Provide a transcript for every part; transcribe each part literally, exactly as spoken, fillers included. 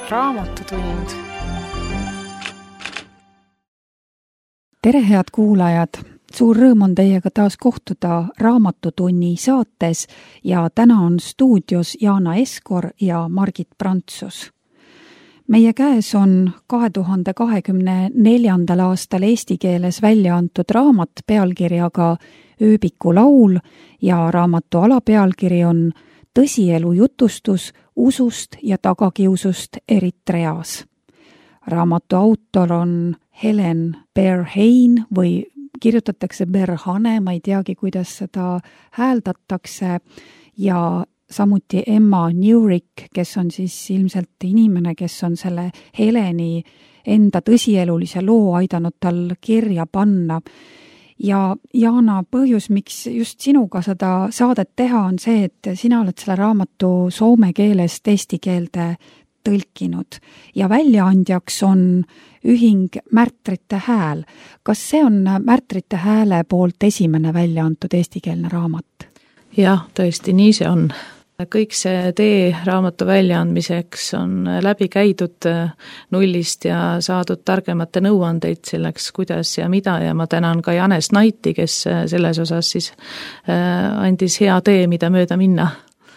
Raamatutund. Tere, head kuulajad! Suur rõõm on teiega taas kohtuda Raamatutunni saates ja täna on stuudios Jaana Eskor ja Margit Prantsus. Meie käes on kahe tuhande kahekümne neljandal aastal eesti keeles välja antud raamat pealkirjaga Ööbiku laul ja raamatu alapealkiri on Tõsielu jutustus usust ja tagakiusust Eritreas. Raamatu autor on Helen Berhane või kirjutatakse Berhane, ma ei teagi, kuidas seda hääldatakse, ja samuti Emma Newrick, kes on siis ilmselt inimene, kes on selle Heleni enda tõsielulise loo aidanud tal kirja panna. Ja Jaana, põhjus, miks just sinuga seda saadet teha, on see, et sina oled selle raamatu soome keelest eesti keelde tõlkinud ja väljaandjaks on ühing Märtrite hääl. Kas see on Märtrite hääle poolt esimene välja antud eestikeelne raamat? Jah, tõesti, nii see on. Kõik see tee raamatu väljaandmiseks on läbi käidud nullist ja saadud targemate nõuandeid selleks, kuidas ja mida, ja ma tänan ka Janes Naiti, kes selles osas siis andis hea tee, mida mööda minna.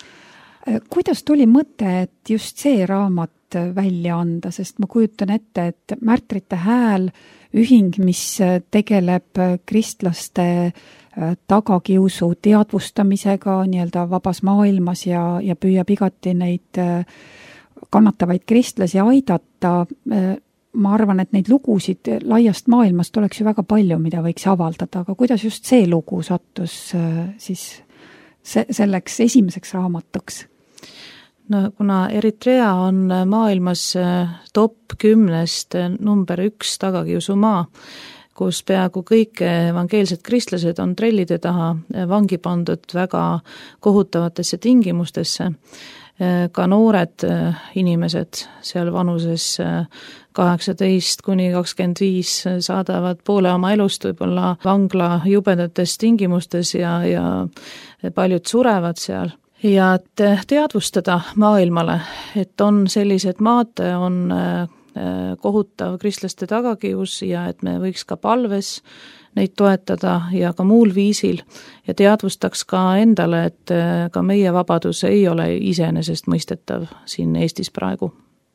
Kuidas tuli mõte, et just see raamat välja anda, sest ma kujutan ette, et Märtrite hääl, ühing, mis tegeleb kristlaste tagakiusu teadvustamisega nii-öelda vabas maailmas ja, ja püüab igati neid kannatavaid kristlasi aidata. Ma arvan, et neid lugusid laiast maailmast oleks ju väga palju, mida võiks avaldada, aga kuidas just see lugu sattus siis selleks esimeseks raamatuks? No, kuna Eritrea on maailmas top kümnest number üks tagakiusumaa, kus peaaegu kõik evangeelsed kristlased on trellide taha vangi pandud väga kohutavatesse tingimustesse. Ka noored inimesed seal vanuses kaheksateist kuni kakskümmend viis saadavad poole oma elust võib-olla vangla jubedates tingimustes ja, ja paljud surevad seal. Ja et teadvustada maailmale, et on sellised maad, on kohutav kristlaste tagakius ja et me võiks ka palves neid toetada ja ka muul viisil ja teadvustaks ka endale, et ka meie vabadus ei ole iseenesest mõistetav siin Eestis praegu.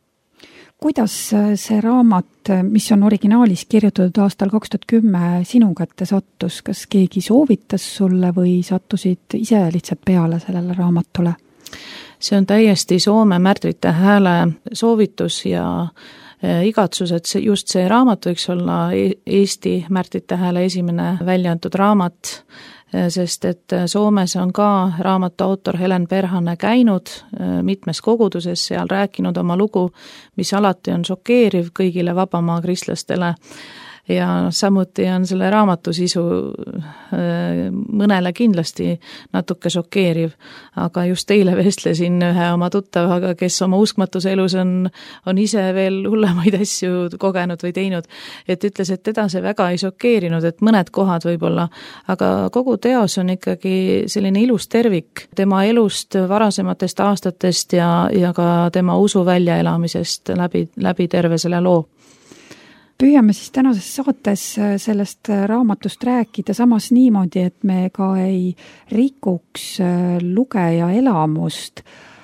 Kuidas see raamat, mis on originaalis kirjutatud aastal kaks tuhat kümme sinu kätte sattus, kas keegi soovitas sulle või sattusid ise lihtsalt peale sellele raamatule? See on täiesti Soome Märtrite hääle soovitus ja igatsus, et see, just see raamat võiks olla Eesti Märtrite hääle esimene välja antud raamat, sest et Soomes on ka raamatu autor Helen Berhane käinud mitmes koguduses seal, rääkinud oma lugu, mis alati on šokeeriv kõigile vabamaa kristlastele. Ja samuti on selle raamatu sisu mõnele kindlasti natuke šokeeriv, aga just eile vestlesin ühe oma tuttavaga, kes oma uskmatuse elus on, on ise veel hullemaid asju kogenud või teinud, et ütles, et teda see väga ei šokeerinud, et mõned kohad võib-olla, aga kogu teos on ikkagi selline ilus tervik tema elust varasematest aastatest ja, ja ka tema usu väljaelamisest läbi, läbi terve selle loo. Püüame siis tänases saates sellest raamatust rääkida samas niimoodi, et me ka ei rikuks lugeja elamust,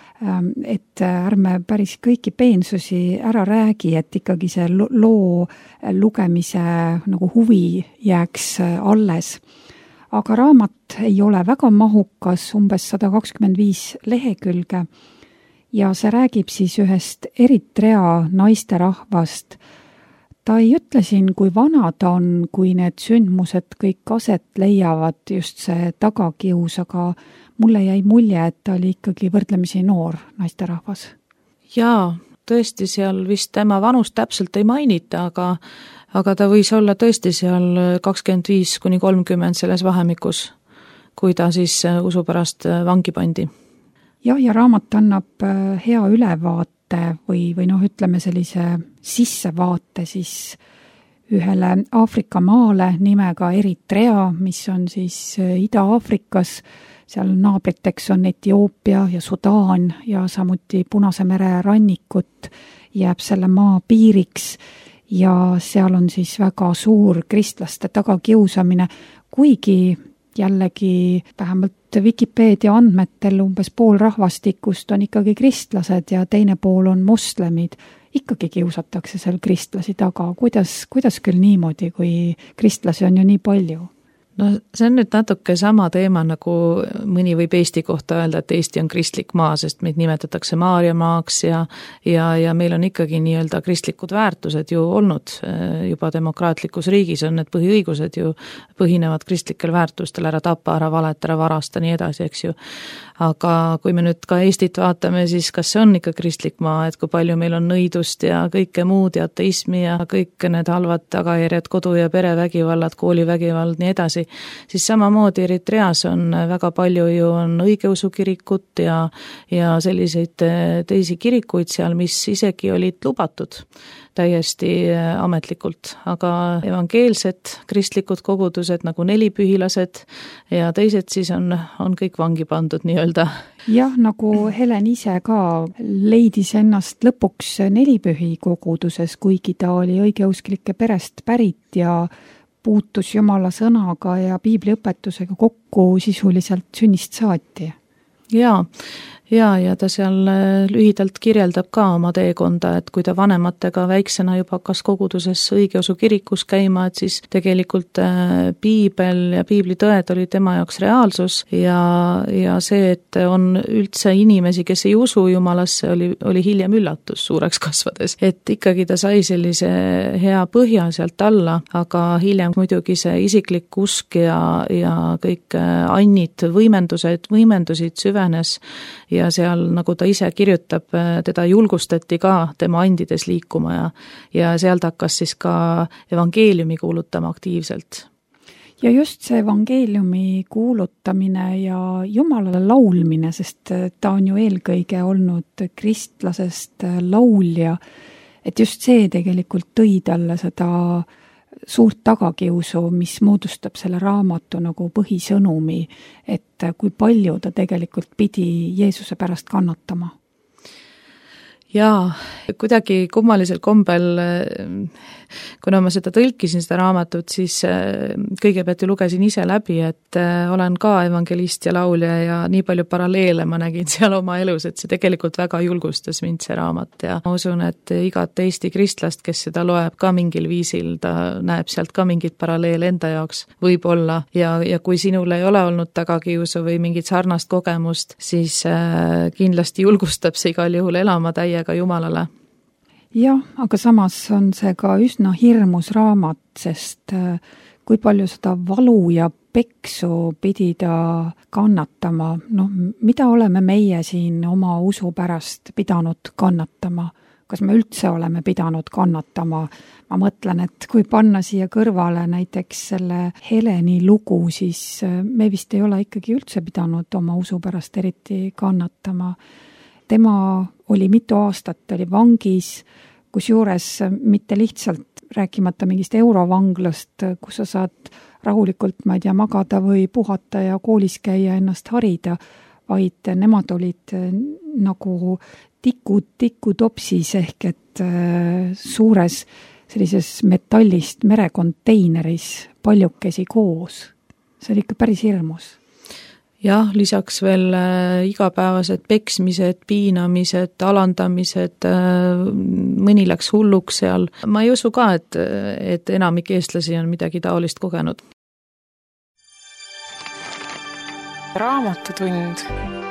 et ärme päris kõiki peensusi ära räägi, et ikkagi see loo lugemise nagu huvi jääks alles. Aga raamat ei ole väga mahukas, umbes sada kakskümmend viis lehekülge ja see räägib siis ühest Eritrea naisterahvast. Ta ei ütle siin, kui vana ta on, kui need sündmused kõik aset leiavad, just see tagakius, aga mulle jäi mulje, et ta oli ikkagi võrdlemisi noor naisterahvas. Jaa, tõesti seal vist tema vanust täpselt ei mainita, aga, aga ta võis olla tõesti seal kakskümmend viis kuni kolmkümmend selles vahemikus, kui ta siis usu pärast vangi pandi. Jah, ja raamat annab hea ülevaate või, või noh, ütleme sellise sissevaate siis ühele Aafrika maale nimega Eritrea, mis on siis Ida-Aafrikas, seal naabriteks on Etioopia ja Sudaan ja samuti Punase mere rannikut jääb selle maa piiriks ja seal on siis väga suur kristlaste tagakiusamine, kuigi jällegi vähemalt Wikipeedia andmetel umbes pool rahvastikust on ikkagi kristlased ja teine pool on moslemid. Ikkagi kiusatakse seal kristlasi taga. Kuidas, kuidas küll niimoodi, kui kristlasi on ju nii palju? No see on nüüd natuke sama teema, nagu mõni võib Eesti kohta öelda, et Eesti on kristlik maa, sest meid nimetatakse Maarja maaks ja, ja, ja meil on ikkagi nii-öelda kristlikud väärtused ju olnud. Juba demokraatlikus riigis on need põhiõigused ju põhinevad kristlikel väärtustel, ära tapa, ära valeta, ära varasta, nii edasi, eks ju. Aga kui me nüüd ka Eestit vaatame, siis kas see on ikka kristlik maa, et kui palju meil on nõidust ja kõike muud ja ateismi ja kõik need halvad tagajärjed, kodu- ja perevägivallad, koolivägivald, nii edasi, siis samamoodi Eritreas on väga palju ju on õigeusukirikut ja, ja selliseid teisi kirikuid seal, mis isegi olid lubatud täiesti ametlikult, aga evangeelsed kristlikud kogudused nagu nelipühilased ja teised siis on, on kõik vangi pandud nii-öelda. Jah, nagu Helen ise ka leidis ennast lõpuks nelipühi koguduses, kuigi ta oli õigeusklike perest pärit ja puutus Jumala sõnaga ja piibliõpetusega kokku sisuliselt sünnist saati. Jaa, ja, ja ta seal lühidalt kirjeldab ka oma teekonda, et kui ta vanematega väiksena juba hakkas koguduses õigeusu kirikus käima, et siis tegelikult piibel ja piiblitõed oli tema jaoks reaalsus ja, ja see, et on üldse inimesi, kes ei usu Jumalasse, oli, oli hiljem üllatus suureks kasvades. Et ikkagi ta sai sellise hea põhja sealt alla, aga hiljem muidugi see isiklik usk ja, ja kõik annid, võimendused, võimendusid süvenes ja seal, nagu ta ise kirjutab, teda julgustati ka tema andides liikuma ja, ja sealt hakkas siis ka evangeeliumi kuulutama aktiivselt. Ja just see evangeeliumi kuulutamine ja Jumalale laulmine, sest ta on ju eelkõige olnud kristlasest laulja, et just see tegelikult tõi talle seda suurt tagakiusu, mis moodustab selle raamatu nagu põhisõnumi, et kui palju ta tegelikult pidi Jeesuse pärast kannatama. Jaa, kuidagi kummalisel kombel, kuna ma seda tõlkisin, seda raamatut, siis kõigepealt ju lugesin ise läbi, et olen ka evangelist ja laulja ja nii palju paralleele ma nägin seal oma elus, et see tegelikult väga julgustas mind see raamat ja ma usun, et igat Eesti kristlast, kes seda loeb ka mingil viisil, ta näeb sealt ka mingit paralleele enda jaoks võib-olla ja, ja kui sinul ei ole olnud tagakiusu või mingit sarnast kogemust, siis kindlasti julgustab see igal juhul elama täie ka Jumalale. Jah, aga samas on see ka üsna hirmus raamat, sest kui palju seda valu ja peksu pidi ta kannatama, noh, mida oleme meie siin oma usu pärast pidanud kannatama? Kas me üldse oleme pidanud kannatama? Ma mõtlen, et kui panna siia kõrvale näiteks selle Heleni lugu, siis me vist ei ole ikkagi üldse pidanud oma usu pärast eriti kannatama. Tema oli mitu aastat, oli vangis, kus juures mitte lihtsalt rääkimata mingist eurovanglast, kus sa saad rahulikult, ma ei tea, magada või puhata ja koolis käia ennast harida, vaid nemad olid nagu tikud, tikutopsis ehk et suures sellises metallist merekonteineris paljukesi koos. See oli ikka päris hirmus. Jah, lisaks veel igapäevased peksmised, piinamised, alandamised, mõni läks hulluks seal. Ma ei usu ka, et, et enamik eestlasi on midagi taolist kogenud. Raamatutund.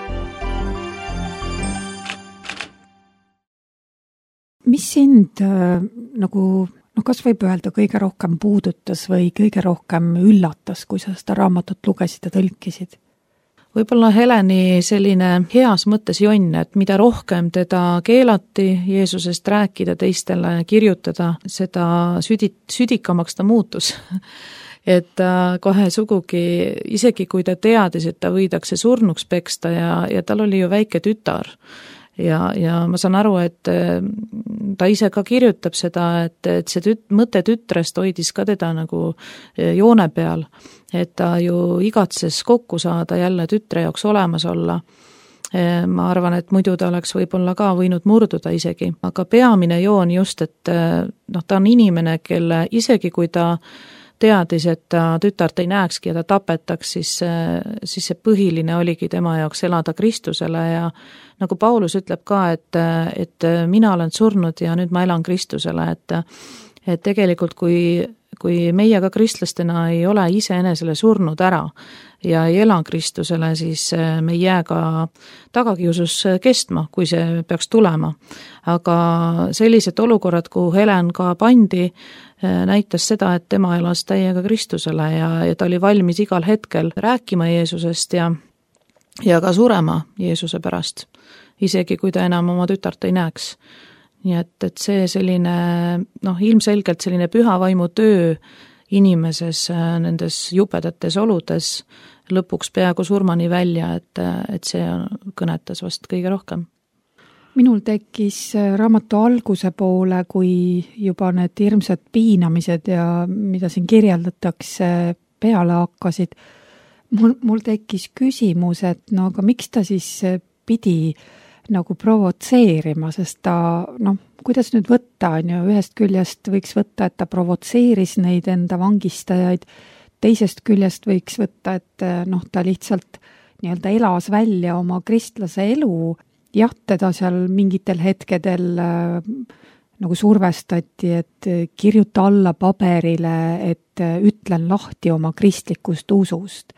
Mis sind nagu, noh, kas võib öelda kõige rohkem puudutas või kõige rohkem üllatas, kui sa seda raamatut lugesid ja tõlkisid? Võib-olla Heleni selline heas mõttes jonn, et mida rohkem teda keelati Jeesusest rääkida teistele, kirjutada, seda südi, südikamaks ta muutus. Et ta kohe sugugi, isegi kui ta teadis, et ta võidakse surnuks peksta ja, ja tal oli ju väike tütar. Ja, ja ma saan aru, et ta ise ka kirjutab seda, et, et see tüt, mõte tütrest hoidis ka teda nagu joone peal, et ta ju igatses kokku saada jälle tütre jaoks olemas olla. ma arvan, et muidu ta oleks võib-olla ka võinud murduda isegi, aga peamine joon just, et noh, ta on inimene, kelle isegi kui ta teadis, et ta tütart ei näekski ja ta tapetaks, siis, siis see põhiline oligi tema jaoks elada Kristusele ja nagu Paulus ütleb ka, et, et mina olen surnud ja nüüd ma elan Kristusele, et, et tegelikult kui kui meie ka kristlastena ei ole iseenesele surnud ära ja ei ela Kristusele, siis me ei jää ka tagakiusus kestma, kui see peaks tulema. Aga sellised olukorrad, kuhu Helen ka pandi, näitas seda, et tema elas täiega Kristusele ja, ja ta oli valmis igal hetkel rääkima Jeesusest ja, ja ka surema Jeesuse pärast, isegi kui ta enam oma tütart ei näeks. Nii et, et see selline, noh, ilmselgelt selline püha vaimu töö inimeses nendes jubedates oludes lõpuks peaaegu surmani välja, et, et see kõnetas vast kõige rohkem. Minul tekkis raamatu alguse poole, kui juba need hirmsad piinamised ja mida siin kirjeldatakse peale hakkasid. Mul, mul tekkis küsimus, et no aga miks ta siis pidi nagu provotseerima, sest ta, noh, kuidas nüüd võtta, on ju, ühest küljest võiks võtta, et ta provotseeris neid enda vangistajaid, teisest küljest võiks võtta, et noh, ta lihtsalt nii-öelda elas välja oma kristlase elu, jah, teda seal mingitel hetkedel nagu survestati, et kirjuta alla paberile, et ütlen lahti oma kristlikust usust.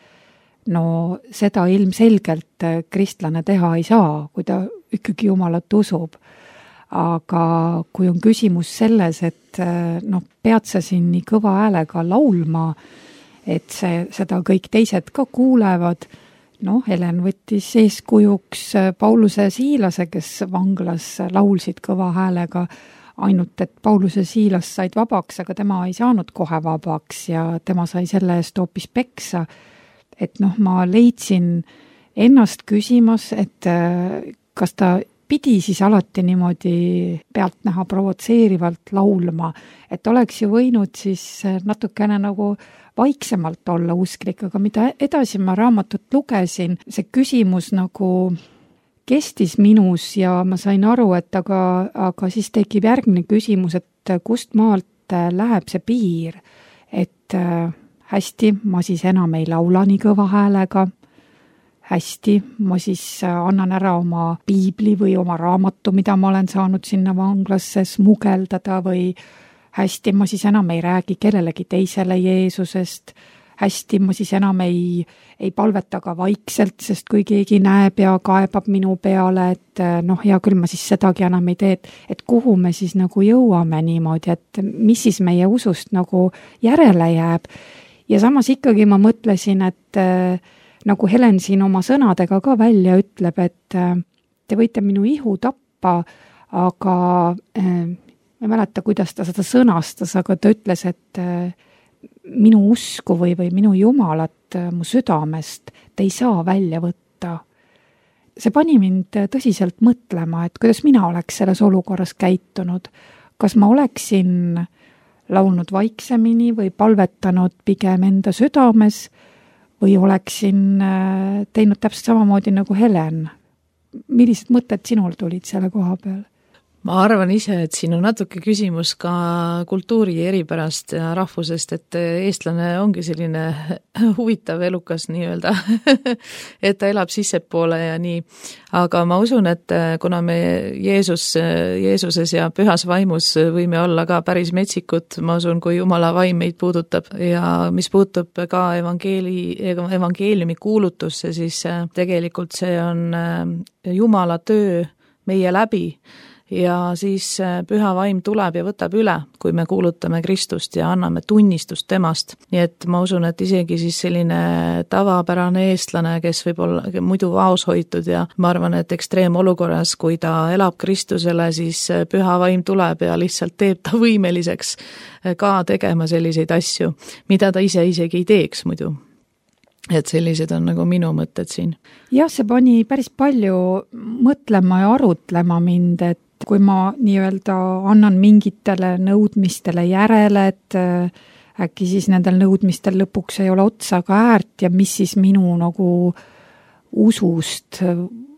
No seda ilmselgelt kristlane teha ei saa, kui ta ikkagi Jumalat usub. Aga kui on küsimus selles, et no, pead sa siin nii kõva häälega laulma, et see, seda kõik teised ka kuulevad, no Helen võttis eeskujuks Pauluse ja Siilase, kes vanglas laulsid kõva häälega, ainult et Paulus ja Siilas said vabaks, aga tema ei saanud kohe vabaks ja tema sai selle eest hoopis peksa. Et noh, ma leidsin ennast küsimas, et kas ta pidi siis alati niimoodi pealtnäha provotseerivalt laulma, et oleks ju võinud siis natukene nagu vaiksemalt olla usklik, aga mida edasi ma raamatut lugesin, see küsimus nagu kestis minus ja ma sain aru, et aga, aga siis tekib järgmine küsimus, et kust maalt läheb see piir, et hästi, ma siis enam ei laula nii kõva häälega, hästi, ma siis annan ära oma piibli või oma raamatu, mida ma olen saanud sinna vanglasse smugeldada või hästi, ma siis enam ei räägi kellelegi teisele Jeesusest, hästi, ma siis enam ei, ei palveta ka vaikselt, sest kui keegi näeb ja kaebab minu peale, et noh, hea küll, ma siis sedagi enam ei tee, et, et kuhu me siis nagu jõuame niimoodi, et mis siis meie usust nagu järele jääb. Ja samas ikkagi ma mõtlesin, et äh, nagu Helen siin oma sõnadega ka välja ütleb, et äh, te võite minu ihu tappa, aga äh, ma ei mäleta, kuidas ta seda sõnastas, aga ta ütles, et äh, minu usku või, või minu Jumalat äh, mu südamest te ei saa välja võtta. See pani mind tõsiselt mõtlema, et kuidas mina oleks selles olukorras käitunud. Kas ma oleksin laulnud vaiksemini või palvetanud pigem enda südames või oleksin teinud täpselt samamoodi nagu Helen. Millised mõtted sinul tulid selle koha peal? Ma arvan ise, et siin on natuke küsimus ka kultuuri eripärast ja rahvusest, et eestlane ongi selline huvitav elukas nii-öelda, et ta elab sissepoole ja nii. Aga ma usun, et kuna me Jeesus, Jeesuses ja pühas vaimus võime olla ka päris metsikud, ma usun, kui Jumala vaim meid puudutab ja mis puutub ka evangeeli, evangeeliumi kuulutusse, siis tegelikult see on Jumala töö meie läbi. Ja siis püha vaim tuleb ja võtab üle, kui me kuulutame Kristust ja anname tunnistust temast. Nii et ma usun, et isegi siis selline tavapärane eestlane, kes võib olla muidu vaos hoitud ja ma arvan, et ekstreemolukorras, kui ta elab Kristusele, siis püha vaim tuleb ja lihtsalt teeb ta võimeliseks ka tegema selliseid asju, mida ta ise isegi ei teeks muidu. Et sellised on nagu minu mõtted siin. Jah, see pani päris palju mõtlema ja arutlema mind, et kui ma nii-öelda annan mingitele nõudmistele järele, et äkki siis nendel nõudmistel lõpuks ei ole otsa ka äärt ja mis siis minu nagu usust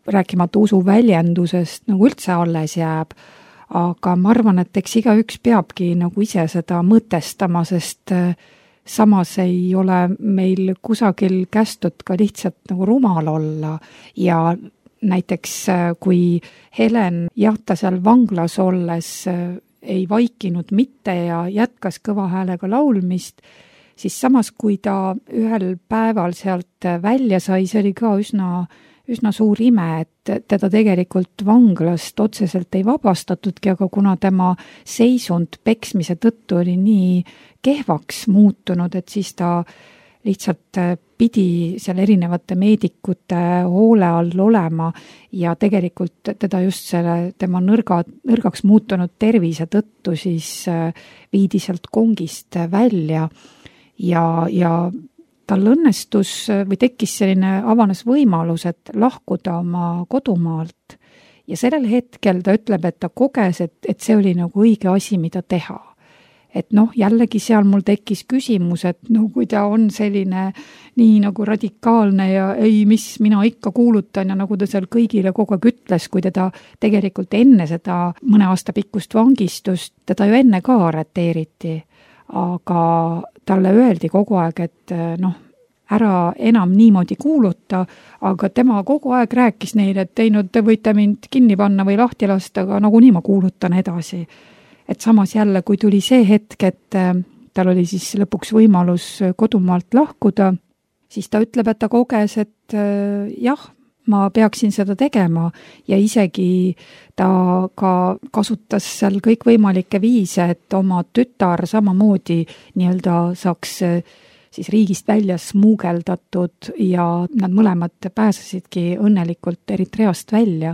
rääkimata usu väljendusest, nagu üldse alles jääb. Aga ma arvan, et eks igaüks peabki nagu ise seda mõtestama, sest samas ei ole meil kusagil kästud ka lihtsalt nagu rumal olla ja näiteks kui Helen jah, ta seal vanglas olles ei vaikinud mitte ja jätkas kõva häälega laulmist, siis samas kui ta ühel päeval sealt välja sai, see oli ka üsna üsna suur ime, et teda tegelikult vanglast otseselt ei vabastatudki, aga kuna tema seisund peksmise tõttu oli nii kehvaks muutunud, et siis ta lihtsalt pidi seal erinevate meedikute hoole all olema ja tegelikult teda just selle tema nõrga, nõrgaks muutunud tervise tõttu siis viidi sealt kongist välja ja, ja tal õnnestus või tekkis selline avanes võimalus, et lahkuda oma kodumaalt ja sellel hetkel ta ütleb, et ta koges, et, et see oli nagu õige asi, mida teha. Et noh, jällegi seal mul tekkis küsimus, et no kui ta on selline nii nagu radikaalne ja ei, mis mina ikka kuulutan ja nagu ta seal kõigile kogu aeg ütles, kui teda tegelikult enne seda mõne aasta pikkust vangistust, teda ju enne ka arreteeriti. Aga talle öeldi kogu aeg, et noh, ära enam niimoodi kuuluta, aga tema kogu aeg rääkis neile, et ei, no te võite mind kinni panna või lahti lasta, aga nagunii ma kuulutan edasi. Et samas jälle, kui tuli see hetk, et tal oli siis lõpuks võimalus kodumaalt lahkuda, siis ta ütleb, et ta koges, et jah, ma peaksin seda tegema ja isegi ta ka kasutas seal kõikvõimalikke viise, et oma tütar samamoodi nii-öelda saaks siis riigist välja smuugeldatud ja nad mõlemad pääsesidki õnnelikult Eritreast välja.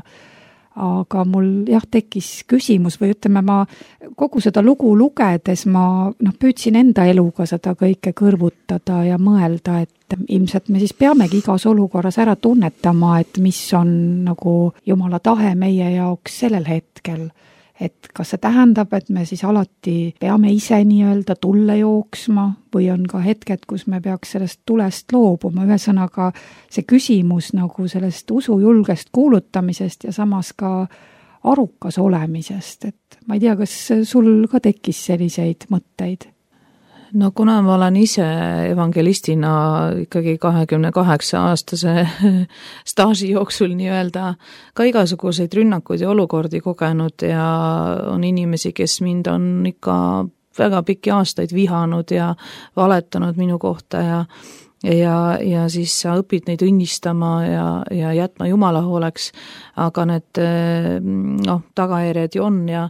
Aga mul jah tekkis küsimus või ütleme, ma kogu seda lugu lugedes ma noh, püüdsin enda eluga seda kõike kõrvutada ja mõelda, et ilmselt me siis peamegi igas olukorras ära tunnetama, et mis on nagu Jumala tahe meie jaoks sellel hetkel. Et kas see tähendab, et me siis alati peame ise nii-öelda tulle jooksma või on ka hetked, kus me peaks sellest tulest loobuma. Ühesõnaga see küsimus nagu sellest usujulgest kuulutamisest ja samas ka arukas olemisest. Et ma ei tea, kas sul ka tekkis selliseid mõtteid? No kuna ma olen ise evangelistina ikkagi kahekümne kaheksa aastase staaži jooksul nii-öelda ka igasuguseid rünnakuid ja olukordi kogenud ja on inimesi, kes mind on ikka väga pikki aastaid vihanud ja valetanud minu kohta ja ja, ja siis sa õpid neid õnnistama ja, ja jätma Jumala hooleks, aga need noh, tagajärjed ju on ja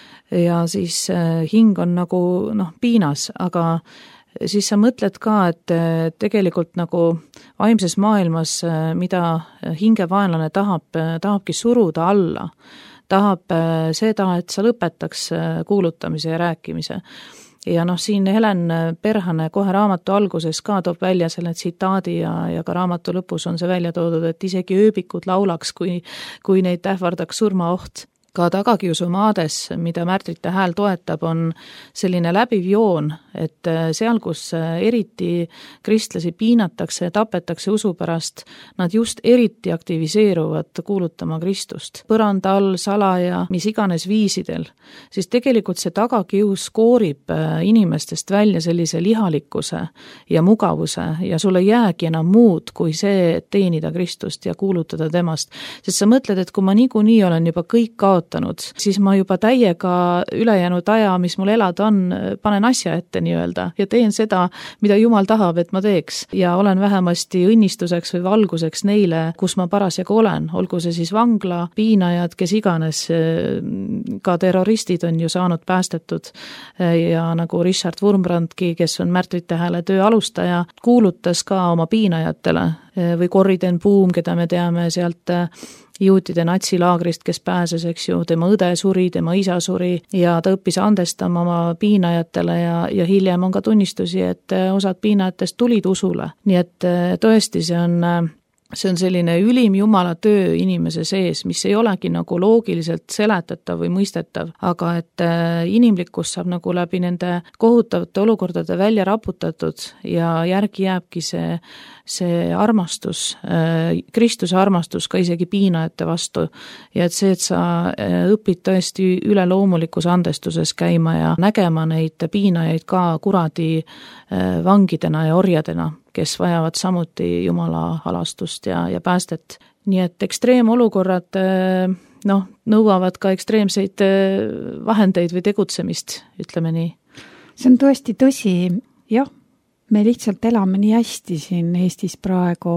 ja siis hing on nagu noh, piinas, aga siis sa mõtled ka, et tegelikult nagu vaimses maailmas, mida hingevaenlane tahab, tahabki suruda alla, tahab seda, et sa lõpetaks kuulutamise ja rääkimise. Ja noh, siin Helen Perhane kohe raamatu alguses ka toob välja selle tsitaadi ja, ja ka raamatu lõpus on see välja toodud, et isegi ööbikud laulaks, kui, kui neid ähvardaks surmaoht. Ka tagakiusumaades, mida Märtrite hääl toetab, on selline läbiv joon, et seal, kus eriti kristlasi piinatakse ja tapetakse usu pärast, nad just eriti aktiviseeruvad kuulutama Kristust. Põranda all, salaja, mis iganes viisidel, siis tegelikult see tagakius koorib inimestest välja sellise lihalikkuse ja mugavuse ja sul ei jäägi enam muud kui see, et teenida Kristust ja kuulutada temast. Sest sa mõtled, et kui ma niikuinii olen juba kõik kaotanud, siis ma juba täiega ülejäänud aja, mis mul elada on, panen asja ette nii-öelda ja teen seda, mida Jumal tahab, et ma teeks ja olen vähemasti õnnistuseks või valguseks neile, kus ma parasjagu olen, olgu see siis vangla, piinajad, kes iganes, ka terroristid on ju saanud päästetud ja nagu Richard Wurmbrandki, kes on Märtrite hääle töö alustaja, kuulutas ka oma piinajatele või Corrie ten Boom, keda me teame sealt juutide natsilaagrist, kes pääses, eks ju, tema õde suri, tema isa suri ja ta õppis andestama oma piinajatele ja, ja hiljem on ka tunnistusi, et osad piinajatest tulid usule. Nii et tõesti, see on see on selline ülim Jumala töö inimese sees, mis ei olegi nagu loogiliselt seletatav või mõistetav, aga et inimlikkus saab nagu läbi nende kohutavate olukordade välja raputatud ja järgi jääbki see, see armastus, Kristuse armastus ka isegi piinajate vastu ja et see, et sa õpid tõesti üleloomulikus andestuses käima ja nägema neid piinajaid ka kuradi vangidena ja orjadena, kes vajavad samuti Jumala halastust ja, ja päästet. Nii et ekstreemolukorrad noh, nõuavad ka ekstreemseid vahendeid või tegutsemist, ütleme nii. See on tõesti tõsi, jah, me lihtsalt elame nii hästi siin Eestis praegu,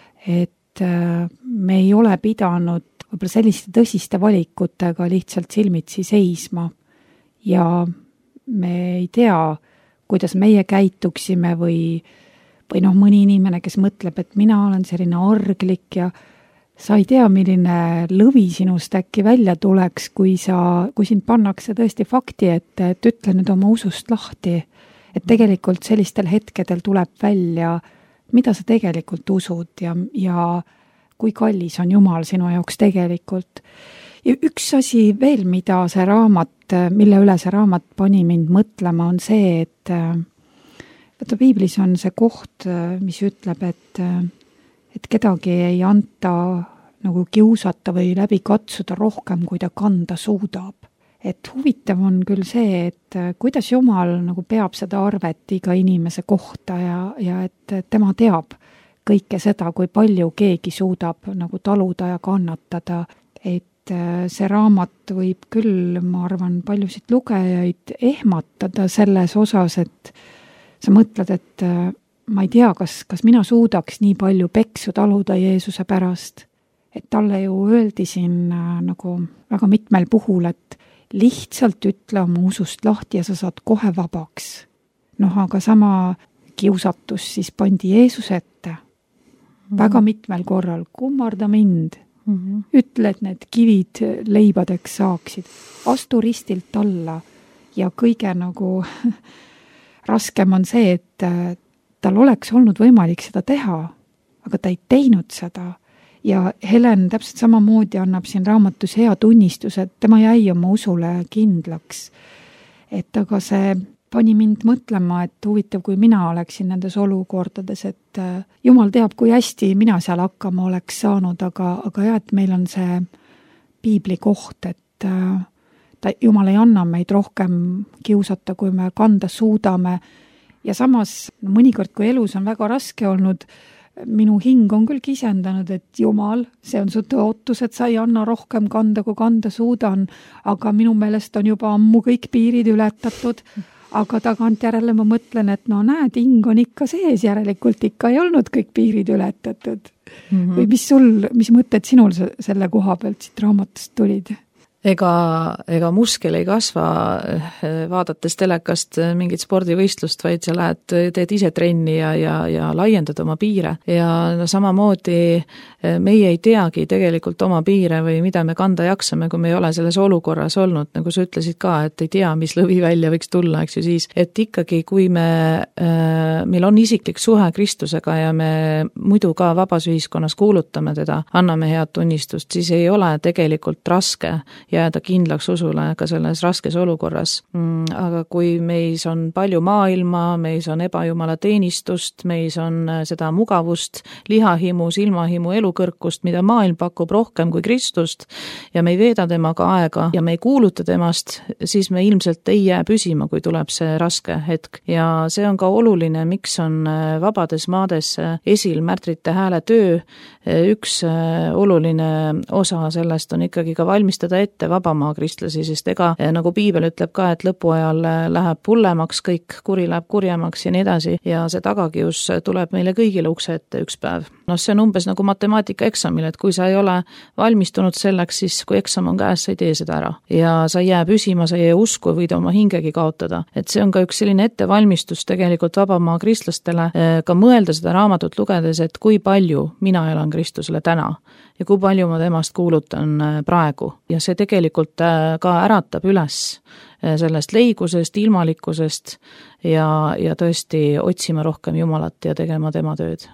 et me ei ole pidanud võib-olla selliste tõsiste valikutega lihtsalt silmitsi seisma ja me ei tea, kuidas meie käituksime või või noh, mõni inimene, kes mõtleb, et mina olen selline arglik ja sa ei tea, milline lõvi sinust äkki välja tuleks, kui sa, kui sind pannakse tõesti fakti, et, et ütle nüüd oma usust lahti. Et tegelikult sellistel hetkedel tuleb välja, mida sa tegelikult usud ja, ja kui kallis on Jumal sinu jaoks tegelikult. Ja üks asi veel, mida see raamat, mille üle see raamat pani mind mõtlema, on see, et vaata, piiblis on see koht, mis ütleb, et, et kedagi ei anta nagu kiusata või läbi katsuda rohkem, kui ta kanda suudab. Et huvitav on küll see, et kuidas Jumal nagu peab seda arvet iga inimese kohta ja, ja et tema teab kõike seda, kui palju keegi suudab nagu taluda ja kannatada. Et see raamat võib küll, ma arvan, paljusid lugejaid ehmatada selles osas, et sa mõtled, et ma ei tea, kas, kas mina suudaks nii palju peksu taluda Jeesuse pärast. Et talle ju öeldi siin nagu väga mitmel puhul, et lihtsalt ütle oma usust lahti ja sa saad kohe vabaks. Noh, aga sama kiusatus siis pandi Jeesuse ette. Mm-hmm. Väga mitmel korral, kummarda mind. Mm-hmm. Ütle, et need kivid leibadeks saaksid. Astu ristilt alla ja kõige nagu... raskem on see, et tal oleks olnud võimalik seda teha, aga ta ei teinud seda. Ja Helen täpselt samamoodi annab siin raamatus hea tunnistus, et tema jäi oma usule kindlaks. Et aga see pani mind mõtlema, et huvitav, kui mina oleksin nendes olukordades, et Jumal teab, kui hästi mina seal hakkama oleks saanud, aga, aga jah, et meil on see piibli koht, et ta, Jumal ei anna meid rohkem kiusata, kui me kanda suudame. Ja samas mõnikord, kui elus on väga raske olnud, minu hing on küll kisendanud, et Jumal, see on su tõotus, et sa ei anna rohkem kanda, kui kanda suudan, aga minu meelest on juba ammu kõik piirid ületatud. Aga tagant järele ma mõtlen, et no näed, hing on ikka sees, järelikult ikka ei olnud kõik piirid ületatud. Mm-hmm. Või mis sul, mis mõtted sinul selle koha pealt siit raamatust tulid? Ega, ega muskel ei kasva vaadates telekast mingit spordivõistlust, vaid sa lähed, teed ise trenni ja, ja, ja laiendad oma piire. Ja no, samamoodi meie ei teagi tegelikult oma piire või mida me kanda jaksame, kui me ei ole selles olukorras olnud, nagu sa ütlesid ka, et ei tea, mis lõvi välja võiks tulla, eks ju siis. Et ikkagi, kui me, meil on isiklik suhe Kristusega ja me muidu ka vabas ühiskonnas kuulutame teda, anname head tunnistust, siis ei ole tegelikult raske jääda kindlaks usule ka selles raskes olukorras. Aga kui meis on palju maailma, meis on ebajumala teenistust, meis on seda mugavust, lihahimu, silmahimu, elukõrkust, mida maailm pakub rohkem kui Kristust ja me ei veeda temaga aega ja me ei kuuluta temast, siis me ilmselt ei jää püsima, kui tuleb see raske hetk. Ja see on ka oluline, miks on vabades maades esil märtrite hääle töö. Üks oluline osa sellest on ikkagi ka valmistada ette vabamaa kristlasi, sest ega nagu piibel ütleb ka, et lõpuajal läheb hullemaks kõik, kuri läheb kurjemaks ja nii edasi ja see tagakius tuleb meile kõigile ukse ette üks päev. No see on umbes nagu matemaatika eksamil, et kui sa ei ole valmistunud selleks, siis kui eksam on käes, sa ei tee seda ära ja sa ei jää püsima, sa ei jää usku, võid oma hingegi kaotada. Et see on ka üks selline ettevalmistus tegelikult vabamaa kristlastele, ka mõelda seda raamatut lugedes, et kui palju mina elan Kristusele täna ja kui palju ma temast kuulutan praegu. Ja see tegelikult ka äratab üles sellest leigusest, ilmalikkusest ja, ja tõesti otsima rohkem Jumalat ja tegema tema tööd.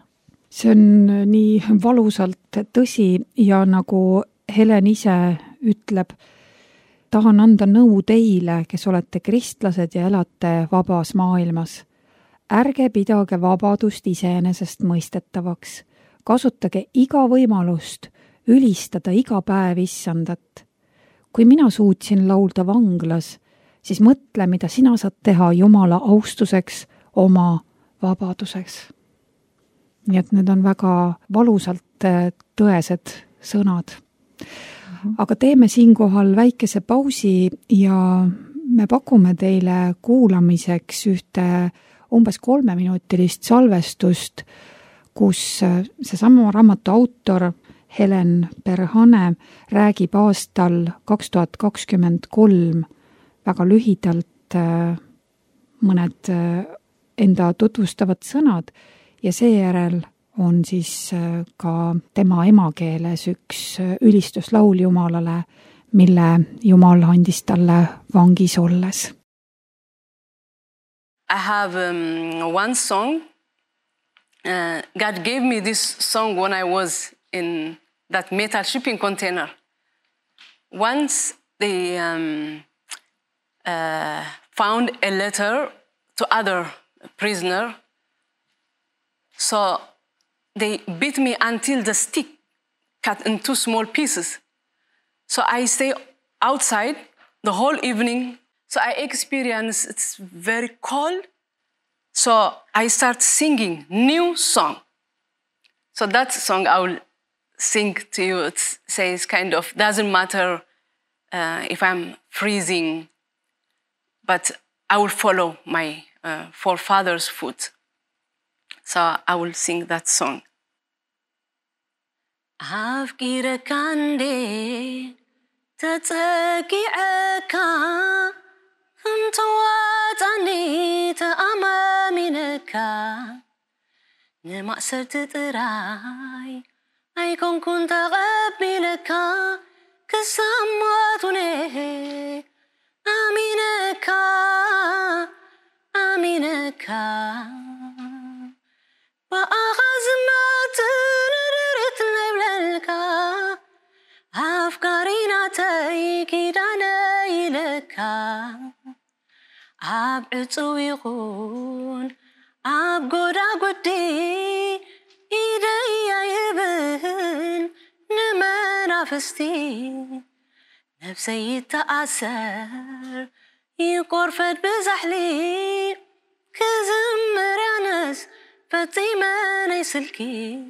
See on nii valusalt tõsi ja nagu Helen ise ütleb, tahan anda nõu teile, kes olete kristlased ja elate vabas maailmas. Ärge pidage vabadust iseenesest mõistetavaks. Kasutage iga võimalust ülistada iga päev issandat. Kui mina suutsin laulda vanglas, siis mõtle, mida sina saad teha Jumala austuseks, oma vabaduseks. Nii et need on väga valusalt tõesed sõnad. Aga teeme siinkohal väikese pausi ja me pakume teile kuulamiseks ühte umbes kolmeminutilist salvestust, kus seesama raamatu autor Helen Berhane räägib aastal kaks tuhat kakskümmend kolm väga lühidalt mõned enda tutvustavad sõnad ja seejärel on siis ka tema emakeeles üks ülistuslaul Jumalale, mille Jumal andis talle vangis olles. I have um, one song. Uh, God gave me this song when I was in that metal shipping container. Once they um, uh, found a letter to other prisoner, so they beat me until the stick cut into small pieces. So I stay outside the whole evening. So I experience it's very cold. So I start singing new song. So that song I will sing to you. It says kind of, doesn't matter uh, if I'm freezing, but I will follow my uh, forefathers' foot. So I will sing that song. Afkiraka ande tatsaki'aka amtawatani ta'amaminaka nema'sar titrai aikon kun taqabbilaka kasammatune aminaka aminaka وأغزمت نررت نبللك أفكارنا تيكيدانا إلك أبعطو يقول أبقودا قدي إيدي يبن نمنا فستي نفسي يتأثر يقرفت بزحلي كزمر يانس فتيما نيسلكي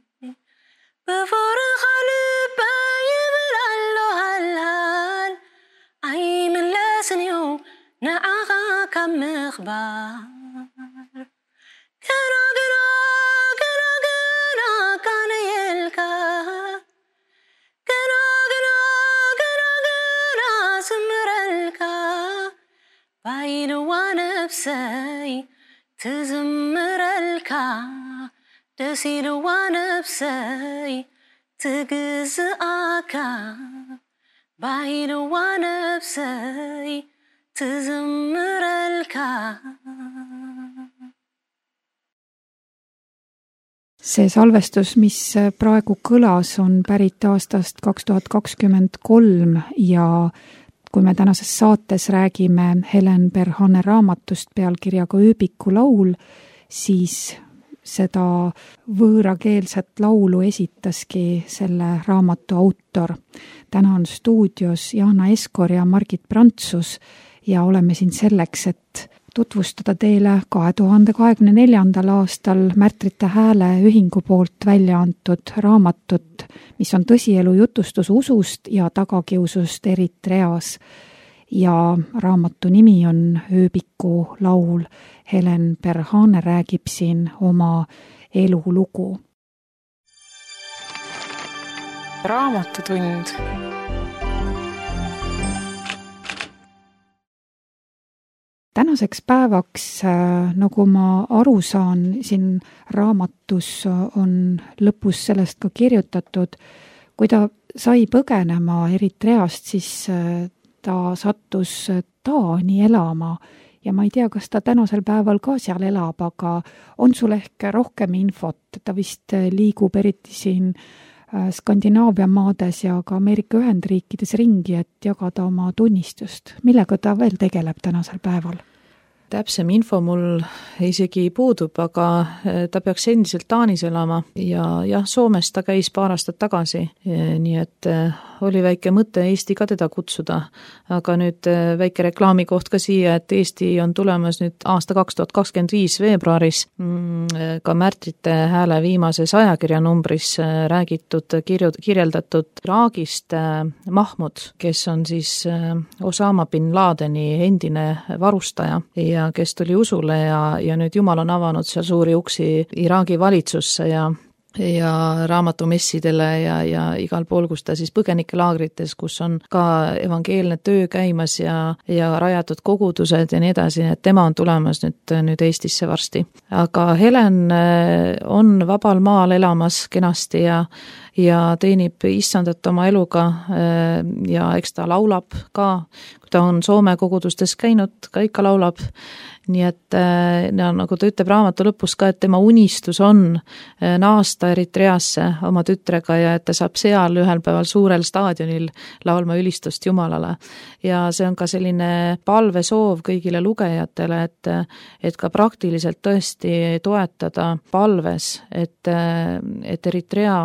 بفرخ لبا يبلعلو هالهال أي من لاسن يوم نعاقا كم مخبار كنا كنا كنا كنا كان يلكا كنا كنا كنا كنا سمرلكا بايلو نفسي تزمرلكا دسيلو نفسي تجزاكا بايلو نفسي تزمرلكا. See salvestus, mis praegu kõlas, on pärit aastast kaks tuhat kakskümmend kolm ja kui me tänases saates räägime Helen Berhane raamatust pealkirjaga Ööbiku laul, siis seda võõrakeelset laulu esitaski selle raamatu autor. Täna on stuudios Jaana Eskor ja Margit Prantsus ja oleme siin selleks, et tutvustada teile kahe tuhande kahekümne neljandal aastal Märtrite Hääle ühingu poolt välja antud raamatut, mis on tõsielu jutustus usust ja tagakiusust Eritreas. Ja raamatu nimi on Ööbiku laul. Helen Berhane räägib siin oma elulugu. Raamatutund. Tänaseks päevaks, nagu ma aru saan, siin raamatus on lõpus sellest ka kirjutatud, kui ta sai põgenema Eritreast, siis ta sattus Taani elama ja ma ei tea, kas ta tänasel päeval ka seal elab, aga on sul ehk rohkem infot, ta vist liigub eriti siin Skandinaavia maades ja ka Ameerika Ühendriikides ringi, et jagada oma tunnistust. Millega ta veel tegeleb tänasel päeval? Täpsem info mul isegi puudub, aga ta peaks endiselt Taanis elama ja jah, Soomes ta käis paar aastat tagasi, nii et oli väike mõte Eesti ka teda kutsuda, aga nüüd väike reklaami koht ka siia, et Eesti on tulemas nüüd aasta kaks tuhat kakskümmend viis veebruaris ka Märtrite Hääle viimases ajakirjanumbris räägitud, kirjud, kirjeldatud Iraagist Mahmud, kes on siis Osama bin Ladeni endine varustaja ja kes tuli usule ja, ja nüüd Jumal on avanud seal suuri uksi Iraagi valitsusse ja ja raamatumessidele ja, ja igal pool, kus ta siis põgenikelaagrites, kus on ka evangeelne töö käimas ja, ja rajatud kogudused ja nii edasi, et tema on tulemas nüüd, nüüd Eestisse varsti. Aga Helen on vabal maal elamas kenasti ja ja teenib issandat oma eluga ja eks ta laulab ka, kui ta on Soome kogudustes käinud, ka ikka laulab. Nii et ja, nagu ta ütleb raamatu lõpus ka, et tema unistus on naasta Eritreasse oma tütrega ja et ta saab seal ühel päeval suurel staadionil laulma ülistust Jumalale. Ja see on ka selline palvesoov kõigile lugejatele, et, et ka praktiliselt tõesti toetada palves, et, et Eritrea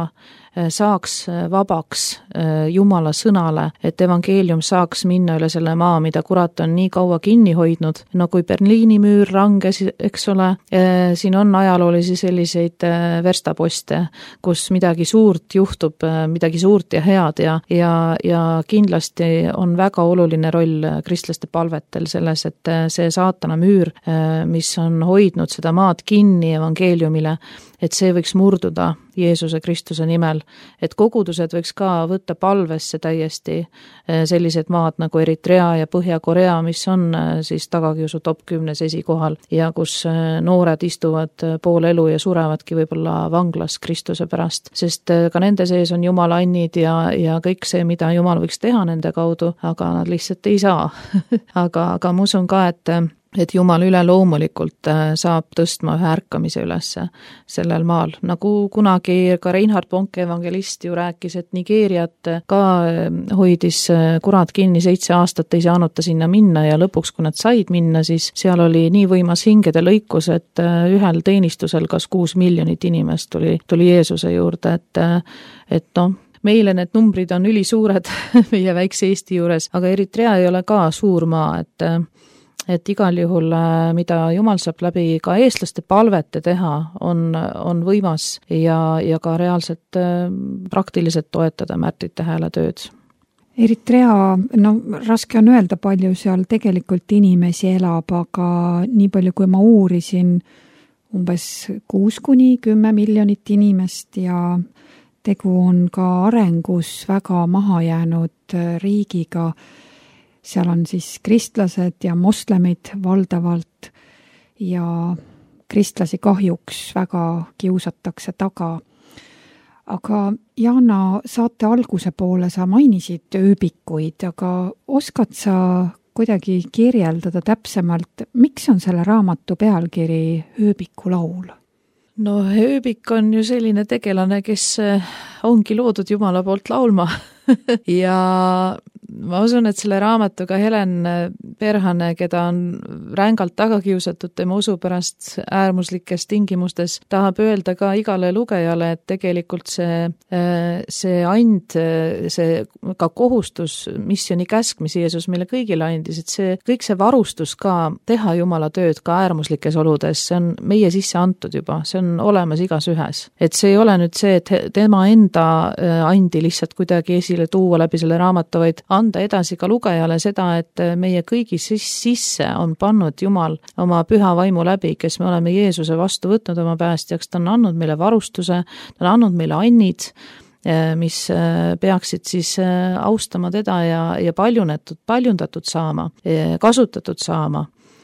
saaks vabaks Jumala sõnale, et evangeelium saaks minna üle selle maa, mida kurat on nii kaua kinni hoidnud. No kui Berliini müür ranges, eks ole, siin on ajaloolisi selliseid verstaposte, kus midagi suurt juhtub, midagi suurt ja head ja, ja, ja kindlasti on väga oluline roll kristlaste palvetel selles, et see saatana müür, mis on hoidnud seda maad kinni evangeeliumile, et see võiks murduda Jeesuse Kristuse nimel, et kogudused võiks ka võtta palvesse täiesti sellised maad nagu Eritrea ja Põhja-Korea, mis on siis tagakiusu top kümnes esikohal ja kus noored istuvad pool elu ja surevadki võib-olla vanglas Kristuse pärast, sest ka nende sees on Jumala annid ja, ja kõik see, mida Jumal võiks teha nende kaudu, aga nad lihtsalt ei saa. aga, aga ma usun ka, et et Jumal üleloomulikult saab tõstma ühe ärkamise ülesse sellel maal. Nagu kunagi ka Reinhard Bonke evangelist ju rääkis, et Nigeeriat ka hoidis kurat kinni seitse aastat, ei saanud ta sinna minna ja lõpuks, kui nad said minna, siis seal oli nii võimas hingede lõikus, et ühel teenistusel kas kuus miljonit inimest tuli, tuli Jeesuse juurde, et, et noh, meile need numbrid on ülisuured meie väikse Eesti juures, aga Eritrea ei ole ka suur maa, et et igal juhul, mida Jumal saab läbi ka eestlaste palvete teha, on, on võimas ja, ja ka reaalselt praktiliselt toetada Märtrite Hääle tööd. Eritrea, no raske on öelda, palju seal tegelikult inimesi elab, aga nii palju, kui ma uurisin, umbes kuus kuni kümme miljonit inimest ja tegu on ka arengus väga maha jäänud riigiga. Seal on siis kristlased ja moslemid valdavalt ja kristlasi kahjuks väga kiusatakse taga. Aga Jana, saate alguse poole sa mainisid ööbikuid, aga oskad sa kuidagi kirjeldada täpsemalt, miks on selle raamatu pealkiri Ööbiku laul? No ööbik on ju selline tegelane, kes ongi loodud Jumala poolt laulma ja ma usun, et selle raamatuga Helen Perhane, keda on rängalt taga kiusatud tema usu pärast äärmuslikes tingimustes, tahab öelda ka igale lugejale, et tegelikult see, see and, see ka kohustus, missiooni käsk, mis Jeesus meile kõigile andis, et see, kõik see varustus ka teha Jumala tööd ka äärmuslikes oludes, see on meie sisse antud juba, see on olemas igas ühes. Et see ei ole nüüd see, et tema enda andi lihtsalt kuidagi esile tuua läbi selle raamatu, vaid anda edasi ka lugejale seda, et meie kõigi sisse on pannud Jumal oma püha vaimu läbi, kes me oleme Jeesuse vastu võtnud oma päästjaks, ta on andnud meile varustuse, ta on andnud meile annid, mis peaksid siis austama teda ja, ja paljunetud, paljundatud saama, kasutatud saama.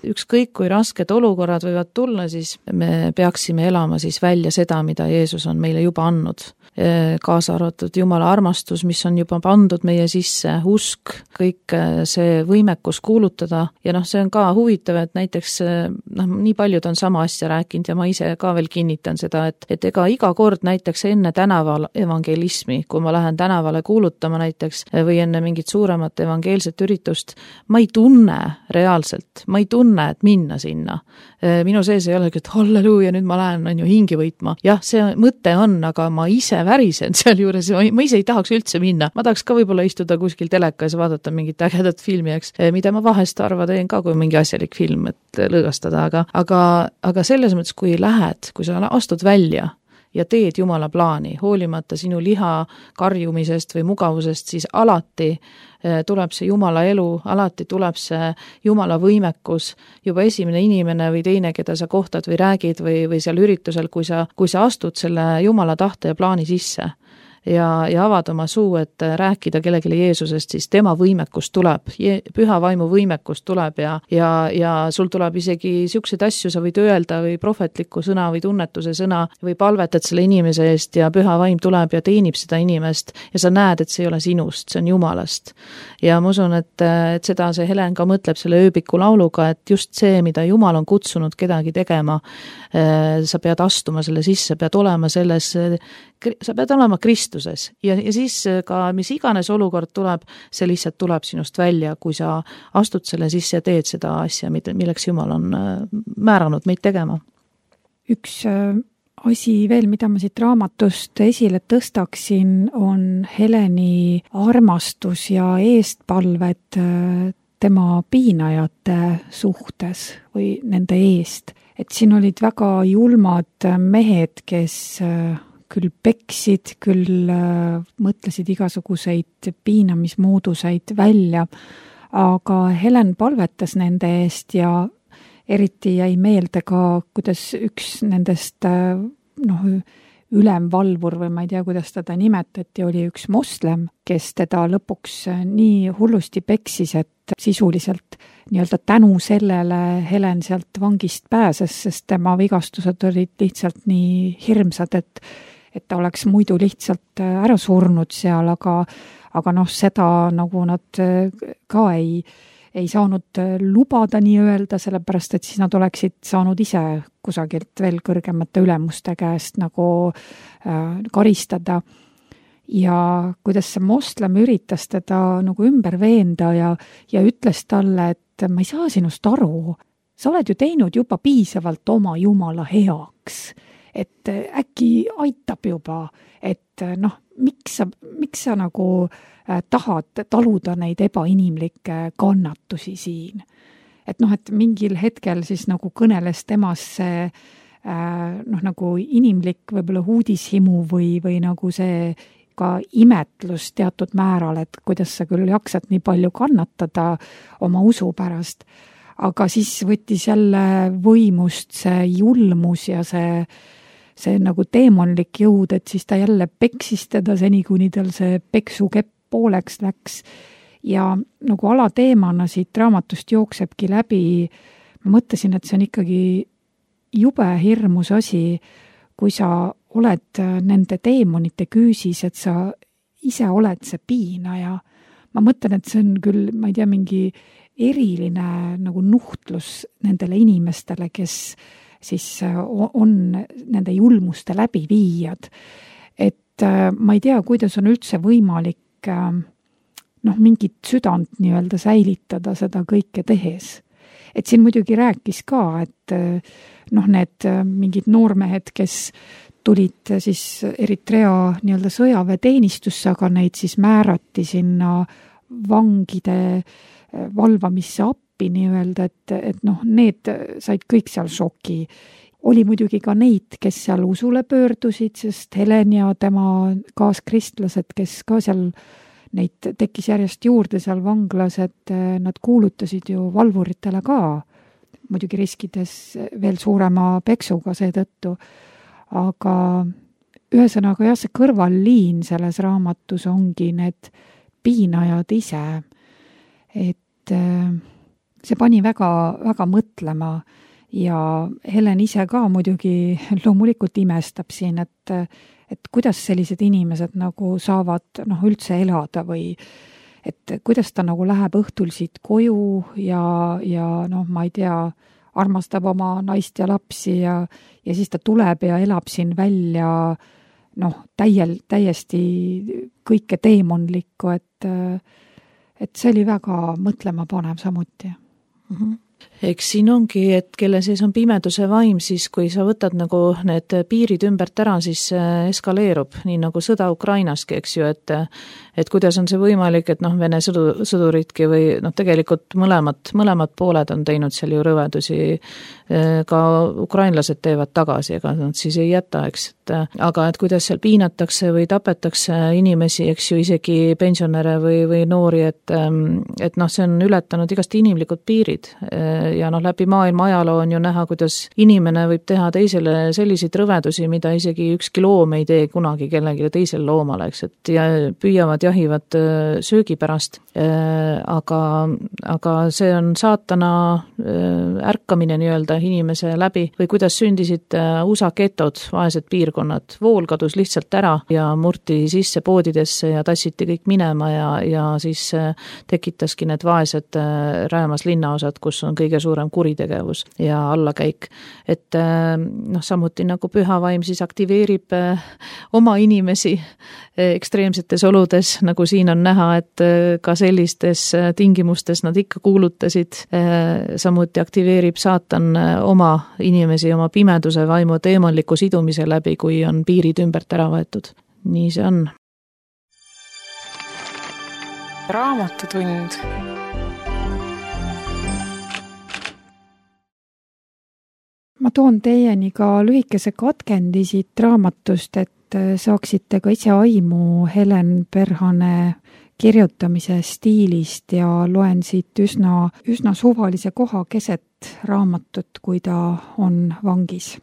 ükskõik kui rasked olukorrad võivad tulla, siis me peaksime elama siis välja seda, mida Jeesus on meile juba andnud. Kaasa arvatud Jumala armastus, mis on juba pandud meie sisse, usk, kõik see võimekus kuulutada ja noh, see on ka huvitav, et näiteks noh, nii paljud on sama asja rääkinud ja ma ise ka veel kinnitan seda, et, et ega iga kord näiteks enne tänaval evangelismi, kui ma lähen tänavale kuulutama näiteks või enne mingit suuremat evangeelset üritust, ma ei tunne reaalselt, ma ei tunne, et minna sinna. Minu sees ei ole, et halleluuja, nüüd ma lähen on ju hingi võitma. Jah, see mõte on, aga ma ise värisen seal juures, ma ise ei tahaks üldse minna. Ma tahaks ka võib-olla istuda kuskil telekas ja vaadata mingit ägedat filmi, eks, mida ma vahest arva teen ka, kui mingi asjalik film, et lõõgastada, aga, aga, aga selles mõttes, kui lähed, kui sa astud välja ja teed Jumala plaani, hoolimata sinu liha karjumisest või mugavusest, siis alati tuleb see Jumala elu, alati tuleb see Jumala võimekus, juba esimene inimene või teine, keda sa kohtad või räägid või, või seal üritusel, kui sa, kui sa astud selle Jumala tahte ja plaani sisse ja, ja avad oma suu, et rääkida kellelegi Jeesusest, siis tema võimekus tuleb, püha vaimu võimekus tuleb ja, ja, ja sul tuleb isegi siukseid asju, sa võid öelda või prohvetliku sõna või tunnetuse sõna või palvetad selle inimese eest ja püha vaim tuleb ja teenib seda inimest ja sa näed, et see ei ole sinust, see on Jumalast. Ja ma usun, et, et seda see Helen ka mõtleb selle ööbiku lauluga, et just see, mida Jumal on kutsunud kedagi tegema, sa pead astuma selle sisse, pead olema selles, sa pead olema Kristuses ja, ja siis ka mis iganes olukord tuleb, see lihtsalt tuleb sinust välja, kui sa astud selle sisse ja teed seda asja, milleks Jumal on määranud meid tegema. Üks asi veel, mida ma siit raamatust esile tõstaksin, on Heleni armastus ja eestpalved tema piinajate suhtes või nende eest. Et siin olid väga julmad mehed, kes küll peksid, küll mõtlesid igasuguseid piinamismooduseid välja, aga Helen palvetas nende eest ja eriti jäi meelde ka, kuidas üks nendest noh, ülemvalvur või ma ei tea, kuidas teda nimetati, oli üks moslem, kes teda lõpuks nii hullusti peksis, et sisuliselt nii-öelda tänu sellele Helen sealt vangist pääses, sest tema vigastused olid lihtsalt nii hirmsad, et, et ta oleks muidu lihtsalt ära surnud seal, aga, aga noh, seda nagu nad ka ei ei saanud lubada nii öelda, sellepärast, et siis nad oleksid saanud ise kusagilt veel kõrgemate ülemuste käest nagu äh, karistada. Ja kuidas see moslem üritas teda nagu ümber veenda ja, ja ütles talle, et ma ei saa sinust aru, sa oled ju teinud juba piisavalt oma Jumala heaks, et äkki aitab juba, et noh, miks sa, miks sa nagu tahad taluda neid ebainimlikke kannatusi siin. Et noh, et mingil hetkel siis nagu kõneles temast see noh, nagu inimlik võib-olla uudishimu või, või nagu see ka imetlus teatud määral, et kuidas sa küll jaksad nii palju kannatada oma usu pärast. Aga siis võttis jälle võimust see julmus ja see see nagu teemonlik jõud, et siis ta jälle peksis teda seni, kuni tal see peksukepp pooleks läks ja nagu alateemana siit raamatust jooksebki läbi, ma mõtlesin, et see on ikkagi jube hirmus asi, kui sa oled nende teemonite küüsis, et sa ise oled see piinaja. Ma mõtlen, et see on küll, ma ei tea, mingi eriline nagu nuhtlus nendele inimestele, kes siis on nende julmuste läbiviijad. Et ma ei tea, kuidas on üldse võimalik noh, mingit südant nii-öelda säilitada seda kõike tehes. Et siin muidugi rääkis ka, et noh, need mingid noormehed, kes tulid siis Eritrea nii-öelda sõjaväeteenistusse, aga neid siis määrati sinna vangide valvamisse appi nii-öelda, et, et noh, need said kõik seal šoki. Oli muidugi ka neid, kes seal usule pöördusid, sest Helen ja tema kaaskristlased, kes ka seal neid tekkis järjest juurde seal vanglas, et nad kuulutasid ju valvuritele ka, muidugi riskides veel suurema peksuga seetõttu. Aga ühesõnaga jah, see kõrvalliin selles raamatus ongi need piinajad ise, et see pani väga, väga mõtlema ja Helen ise ka muidugi loomulikult imestab siin, et, et kuidas sellised inimesed nagu saavad noh, üldse elada või et kuidas ta nagu läheb õhtul siit koju ja, ja noh, ma ei tea, armastab oma naist ja lapsi ja, ja siis ta tuleb ja elab siin välja noh, täiel, täiesti kõike teemonlikku, et, et see oli väga mõtlema panev samuti. Mm-hmm. Eks siin ongi, et kelle sees on pimeduse vaim, siis kui sa võtad nagu need piirid ümbert ära, siis eskaleerub, nii nagu sõda Ukrainaski, eks ju, et et kuidas on see võimalik, et noh, Vene sõdu, sõduritki või noh, tegelikult mõlemad, mõlemad pooled on teinud seal ju rõvedusi, ka ukrainlased teevad tagasi, ega nad siis ei jäta, eks, et aga et kuidas seal piinatakse või tapetakse inimesi, eks ju, isegi pensionäre või, või noori, et et noh, see on ületanud igasti inimlikud piirid ja noh, läbi maailma ajaloo on ju näha, kuidas inimene võib teha teisele selliseid rõvedusi, mida isegi ükski loom ei tee kunagi kellelegi teisele loomale, eks, et ja püüavad, jahivad söögi pärast, aga, aga see on saatana ärkamine nii-öelda inimese läbi või kuidas sündisid U S A getod, vaesed piirkonnad, vool kadus lihtsalt ära ja murti sisse poodidesse ja tassiti kõik minema ja, ja siis tekitaski need vaesed räämas linnaosad, kus on kõige suurem kuritegevus ja allakäik. Et noh, samuti nagu püha vaim siis aktiveerib oma inimesi ekstreemsetes oludes, nagu siin on näha, et ka sellistes tingimustes nad ikka kuulutasid. Samuti aktiveerib saatan oma inimesi oma pimeduse vaimu teemonliku sidumise läbi, kui on piirid ümbert ära võetud. Nii see on. Raamatutund. Ma toon teieni ka lühikese katkendi siit raamatust, et saaksite ka ise aimu Helen Berhane kirjutamise stiilist ja loen siit üsna, üsna suvalise koha keset raamatut, kui ta on vangis.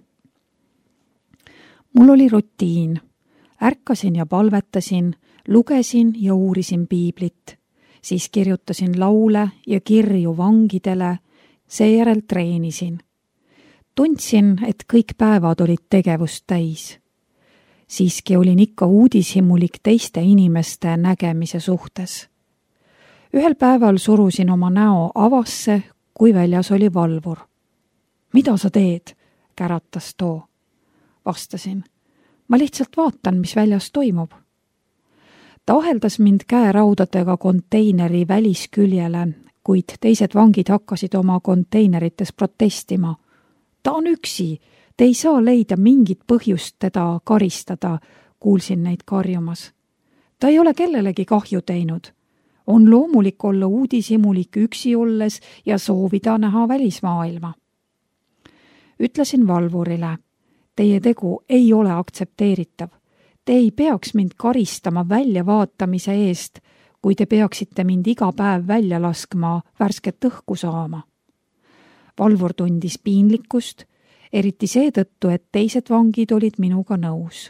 Mul oli rutiin. Ärkasin ja palvetasin, lugesin ja uurisin piiblit. Siis kirjutasin laule ja kirju vangidele, seejärel treenisin. Tundsin, et kõik päevad olid tegevust täis. Siiski olin ikka uudishimulik teiste inimeste nägemise suhtes. Ühel päeval surusin oma näo avasse, kui väljas oli valvur. Mida sa teed? Käratas too. Vastasin. Ma lihtsalt vaatan, mis väljas toimub. Ta aheldas mind käeraudadega konteineri välisküljele, kuid teised vangid hakkasid oma konteinerites protestima. Ta on üksi, te ei saa leida mingit põhjust teda karistada, kuulsin neid karjumas. Ta ei ole kellelegi kahju teinud. On loomulik olla uudishimulik üksi olles ja soovida näha välismaailma. Ütlesin valvurile, teie tegu ei ole aktsepteeritav. Te ei peaks mind karistama väljavaatamise eest, kui te peaksite mind iga päev välja laskma värsket õhku saama. Valvur tundis piinlikkust, eriti seetõttu, et teised vangid olid minuga nõus.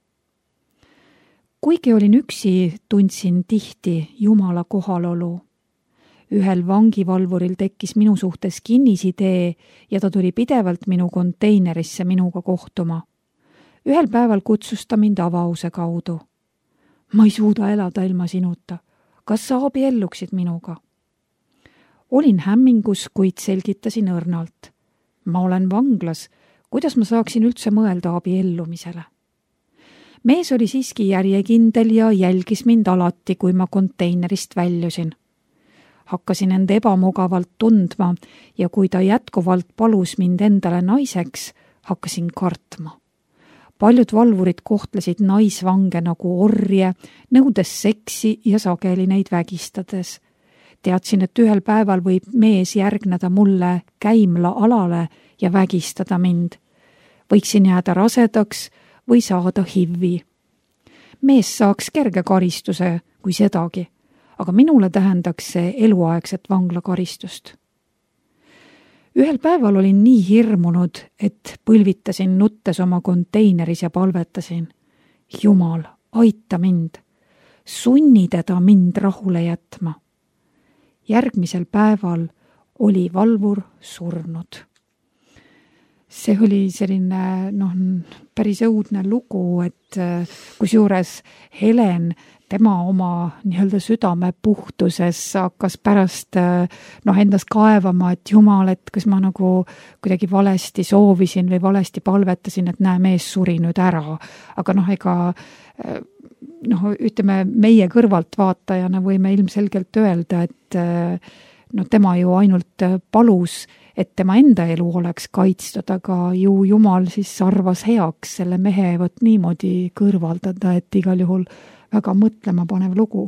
Kuigi olin üksi, tundsin tihti Jumala kohalolu. Ühel vangivalvuril tekkis minu suhtes kinnisidee ja ta tuli pidevalt minu konteinerisse minuga kohtuma. Ühel päeval kutsus ta mind avause kaudu. Ma ei suuda elada ilma sinuta. Kas sa abielluksid minuga? Olin hämmingus, kuid selgitasin õrnalt. Ma olen vanglas, kuidas ma saaksin üldse mõelda abiellumisele? Mees oli siiski järjekindel ja jälgis mind alati, kui ma konteinerist väljusin. Hakkasin end ebamugavalt tundma ja kui ta jätkuvalt palus mind endale naiseks, hakkasin kartma. Paljud valvurid kohtlesid naisvange nagu orje, nõudes seksi ja sageli neid vägistades. Teadsin, et ühel päeval võib mees järgneda mulle käimla alale ja vägistada mind. Võiksin jääda rasedaks või saada HIV-i. Mees saaks kerge karistuse kui sedagi, aga minule tähendaks see eluaegset vanglakaristust. Ühel päeval olin nii hirmunud, et põlvitasin nuttes oma konteineris ja palvetasin. Jumal, aita mind. Sunni teda mind rahule jätma. Järgmisel päeval oli valvur surnud. See oli selline noh, päris õudne lugu, et kusjuures Helen, tema oma nii-öelda südame puhtuses hakkas pärast noh, endas kaevama, et jumal, et kas ma nagu kuidagi valesti soovisin või valesti palvetasin, et näe, mees suri nüüd ära. Aga noh, ega noh, ütleme, meie kõrvalt vaatajana võime ilmselgelt öelda, et no tema ju ainult palus, et tema enda elu oleks kaitstud, aga ju Jumal siis arvas heaks selle mehe võt niimoodi kõrvaldada, et igal juhul väga mõtlema panev lugu.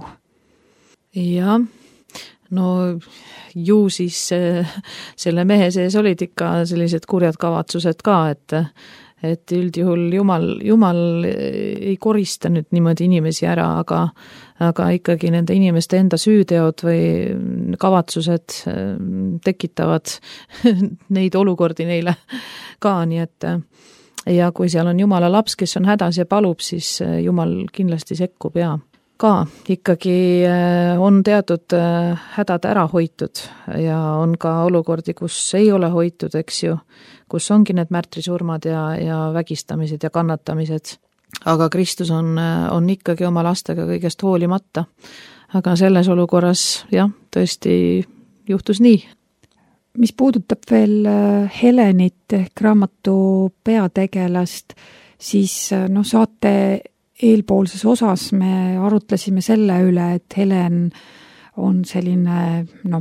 Jah, no ju siis selle mehe sees olid ikka sellised kurjad kavatsused ka, et et üldjuhul Jumal, Jumal ei korista nüüd niimoodi inimesi ära, aga, aga ikkagi nende inimeste enda süüteod või kavatsused tekitavad neid olukordi neile ka, nii et ja kui seal on Jumala laps, kes on hädas ja palub, siis Jumal kindlasti sekkub ja ka ikkagi on teatud hädad ära hoitud ja on ka olukordi, kus ei ole hoitud, eks ju, kus ongi need märtrisurmad ja, ja vägistamised ja kannatamised. Aga Kristus on, on ikkagi oma lastega kõigest hoolimata. Aga selles olukorras, jah, tõesti juhtus nii. Mis puudutab veel Helenit ehk raamatu peategelast, siis no saate eelpoolses osas me arutlesime selle üle, et Helen on selline, no,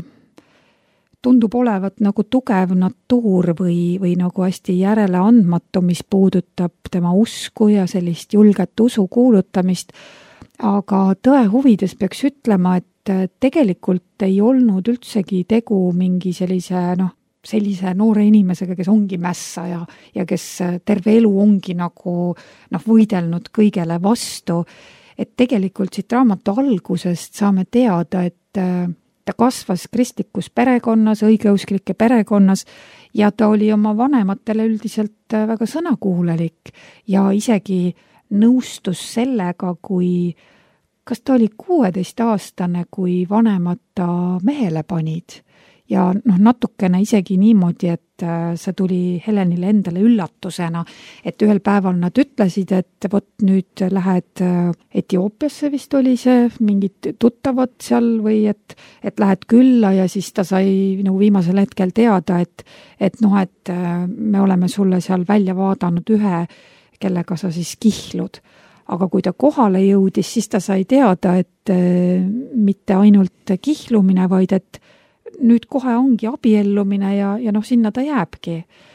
tundub olevat nagu tugev natuur või, või nagu hästi järele andmatu, mis puudutab tema usku ja sellist julget usu kuulutamist. Aga tõe huvides peaks ütlema, et tegelikult ei olnud üldsegi tegu mingi sellise, noh, sellise noore inimesega, kes ongi mässa ja, ja kes terve elu ongi nagu noh, võidelnud kõigele vastu. Et tegelikult siit raamatu algusest saame teada, et ta kasvas kristlikus perekonnas, õigeusklike perekonnas ja ta oli oma vanematele üldiselt väga sõnakuulelik ja isegi nõustus sellega, kui kas ta oli kuueteistaastane, kui vanemad ta mehele panid. Ja noh, natukene isegi niimoodi, et see tuli Helenile endale üllatusena, et ühel päeval nad ütlesid, et vot nüüd lähed Etioopiasse vist oli see, mingid tuttavad seal või et, et lähed külla ja siis ta sai nagu viimasel hetkel teada, et, et noh, et me oleme sulle seal välja vaadanud ühe, kellega sa siis kihlud. Aga kui ta kohale jõudis, siis ta sai teada, et mitte ainult kihlumine, vaid et nüüd kohe ongi abiellumine ja, ja noh, sinna ta jääbki.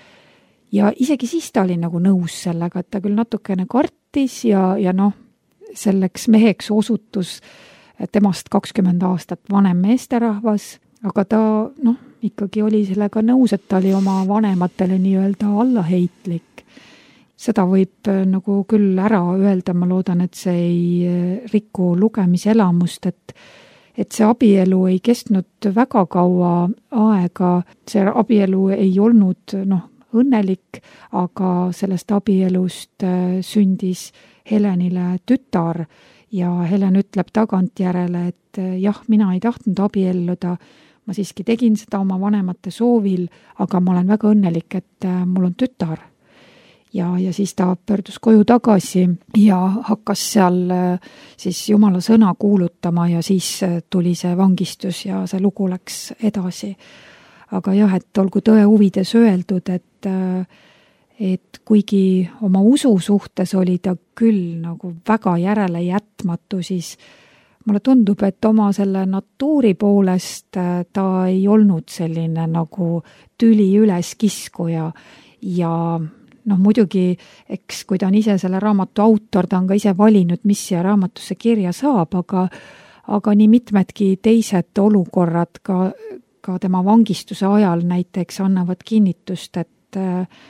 Ja isegi siis ta oli nagu nõus sellega, et ta küll natukene kartis ja, ja noh, selleks meheks osutus temast kakskümmend aastat vanem meesterahvas, aga ta noh, ikkagi oli sellega nõus, et ta oli oma vanematele nii-öelda allaheitlik. Seda võib nagu küll ära öelda, ma loodan, et see ei riku lugemiselamust, et et see abielu ei kestnud väga kaua aega, see abielu ei olnud noh, õnnelik, aga sellest abielust sündis Helenile tütar ja Helen ütleb tagantjärele, et jah, mina ei tahtnud abielluda, ma siiski tegin seda oma vanemate soovil, aga ma olen väga õnnelik, et mul on tütar. Ja, ja siis ta pöördus koju tagasi ja hakkas seal siis Jumala sõna kuulutama ja siis tuli see vangistus ja see lugu läks edasi. Aga jah, et olgu tõe huvides öeldud, et, et kuigi oma usu suhtes oli ta küll nagu väga järele jätmatu, siis mulle tundub, et oma selle natuuri poolest ta ei olnud selline nagu tüli üles kiskuja ja noh, muidugi, eks kui ta on ise selle raamatu autor, ta on ka ise valinud, mis siia raamatusse kirja saab, aga, aga nii mitmedki teised olukorrad ka, ka tema vangistuse ajal näiteks annavad kinnitust, et,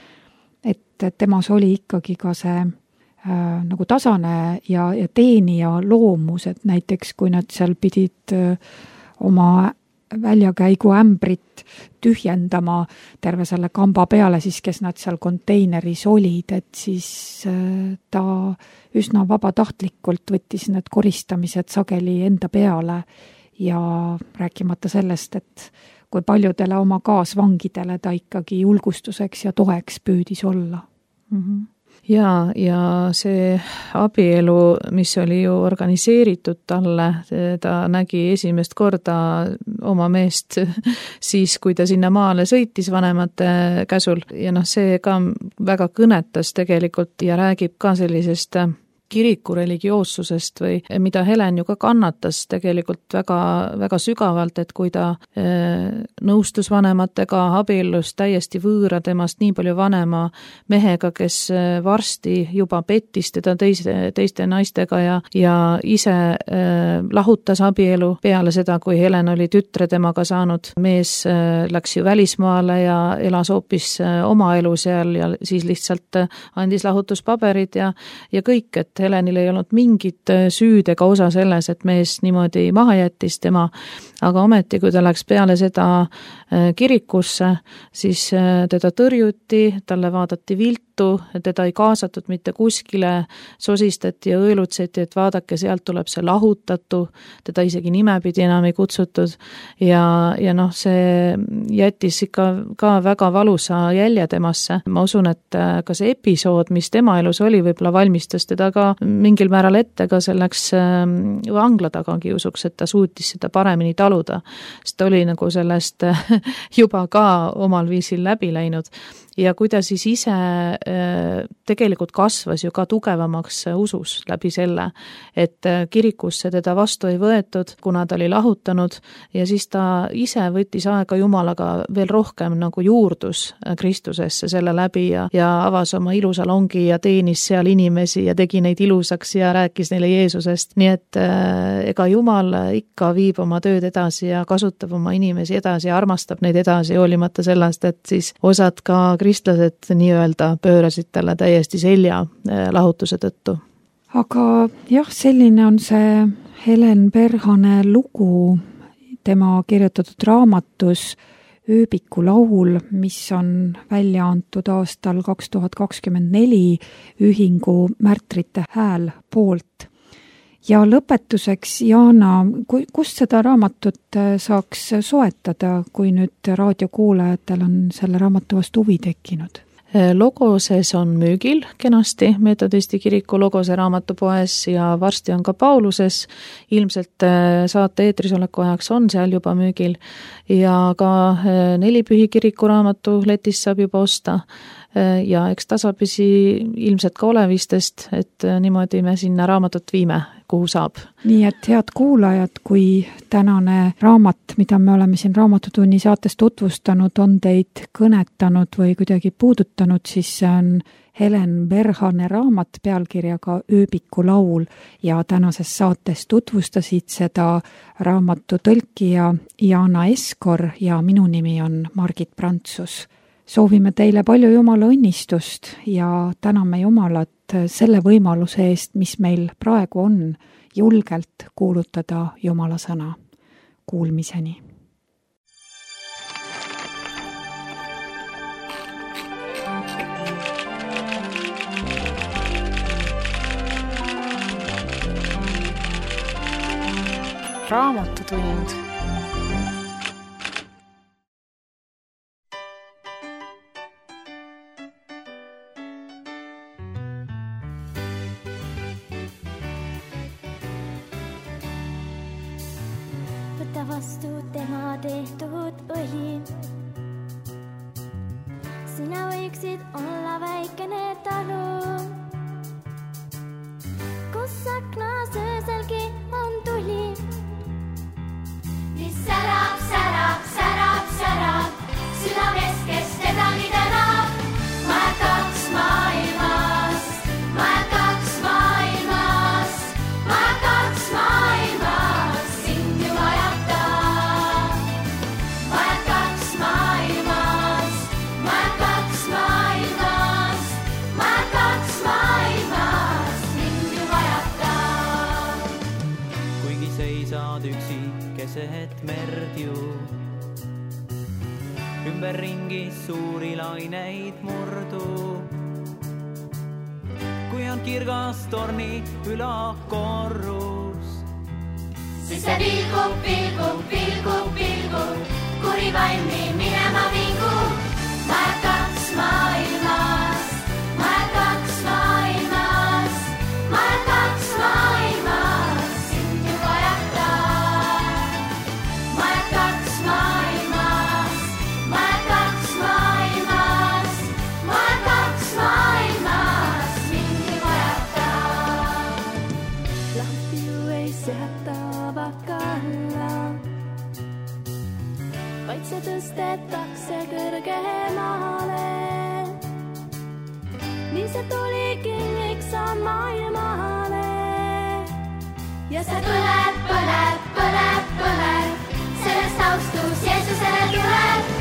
et temas oli ikkagi ka see äh, nagu tasane ja, ja teenija loomus, et näiteks kui nad seal pidid äh, oma väljakäigu ämbrit tühjendama terve selle kamba peale, siis kes nad seal konteineris olid, et siis ta üsna vabatahtlikult võttis need koristamised sageli enda peale ja rääkimata sellest, et kui paljudele oma kaasvangidele ta ikkagi julgustuseks ja toeks püüdis olla. Mm-hmm. Ja, ja see abielu, mis oli ju organiseeritud talle, ta nägi esimest korda oma meest siis, kui ta sinna maale sõitis vanemate käsul ja noh, see ka väga kõnetas tegelikult ja räägib ka sellisest kiriku religioossusest või mida Helen ju ka kannatas tegelikult väga, väga sügavalt, et kui ta nõustus vanematega, abiellus täiesti võõra temast nii palju vanema mehega, kes varsti juba pettis teda teiste, teiste naistega ja, ja ise lahutas abielu peale seda, kui Helen oli tütre temaga saanud. Mees läks ju välismaale ja elas hoopis oma elu seal ja siis lihtsalt andis lahutuspaberid ja, ja kõik, et Helenil ei olnud mingit süüd ega osa selles, et mees niimoodi maha jättis tema, aga ometi, kui ta läks peale seda kirikusse, siis teda tõrjuti, talle vaadati viltu, teda ei kaasatud mitte kuskile, sosistati ja õelutseti, et vaadake, sealt tuleb see lahutatu, teda isegi nimepidi enam ei kutsutud ja, ja noh, see jättis ikka ka väga valusa jälje temasse. Ma usun, et ka see episood, mis tema elus oli, võib-olla valmistas teda ka mingil määral ette ka selleks vangla tagakiusuks, et ta suutis seda paremini taluda, sest ta oli nagu sellest juba ka omal viisil läbi läinud. Ja kui ta siis ise tegelikult kasvas ju ka tugevamaks usus läbi selle, et kirikusse teda vastu ei võetud, kuna ta oli lahutanud ja siis ta ise võttis aega Jumalaga veel rohkem nagu juurdus Kristusesse selle läbi ja, ja avas oma ilusalongi ja teenis seal inimesi ja tegi neid ilusaks ja rääkis neile Jeesusest. Nii et ega Jumal ikka viib oma tööd edasi ja kasutab oma inimesi edasi ja armastab neid edasi, hoolimata sellest, et siis osad ka kristlased nii-öelda pöörasid talle täiesti selja lahutuse tõttu. Aga jah, selline on see Helen Berhane lugu, tema kirjutatud raamatus Ööbiku laul, mis on välja antud aastal kaks tuhat kakskümmend neli ühingu Märtrite hääl poolt. Ja lõpetuseks, Jaana, kust seda raamatut saaks soetada, kui nüüd raadiokuulajatel on selle raamatu vastu huvi tekkinud? Logoses on müügil kenasti Metodisti kiriku Logose raamatupoes ja varsti on ka Pauluses. Ilmselt saate eetris oleku ajaks on seal juba müügil ja ka Nelipühi kiriku raamatu letis saab juba osta. Ja eks tasapisi ilmselt ka olevistest, et niimoodi me sinna raamatut viime, kuhu saab. Nii et head kuulajad, kui tänane raamat, mida me oleme siin Raamatutunni saates tutvustanud, on teid kõnetanud või kuidagi puudutanud, siis see on Helen Berhane raamat pealkirjaga Ööbiku laul ja tänases saates tutvustasid seda raamatu tõlkija Jaana Eskor ja minu nimi on Margit Prantsus. Soovime teile palju Jumala õnnistust ja täname Jumalat selle võimaluse eest, mis meil praegu on, julgelt kuulutada Jumala sõna. Kuulmiseni! Raamatutund. Võta vastu tema tehtud õli. Sina võiksid olla väikene talu, kus aknas ööselgi on tuli. Mis särab, särab, särab, särab, südames, kes teda nii tänab. Ma kaks maailmas, ma kaks maailmas, ma kaks maailmas, sind ju vajab ta. Ma kaks maailmas, ma kaks maailmas, ma kaks maailmas, mind ju vajab ta. Kuigi seisad üksi keset merd ju, ümber ringis suuri laineid murdu. Kui on kirgas torni ülakorrus, siis see vilgub, vilgub, vilgub, vilgub kuri vaimni minema vingu. Ma kaks maailmas, ma kaks maailmas, ma kaks maailmas, sind ju vajataan. Ma kaks maailmas, ma kaks maailmas, ma kaks maailmas, mind ju vajataan. Lampi ju ei seata vakalla, vaid see tõstetakse kõrgemale. Nii see tuli kinniks on maailmale. Ja see põleb, põleb, põleb, põleb, sellest austus Jeesusele tuleb.